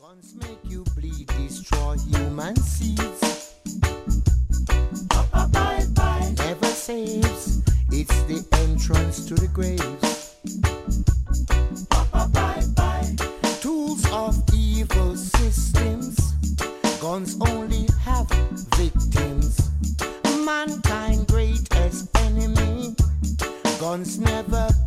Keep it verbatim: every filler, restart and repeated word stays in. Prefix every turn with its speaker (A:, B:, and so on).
A: Guns make you bleed, destroy human seeds. Never saves, it's the entrance to the graves. Tools of evil systems, guns only have victims. Mankind greatest enemy, guns never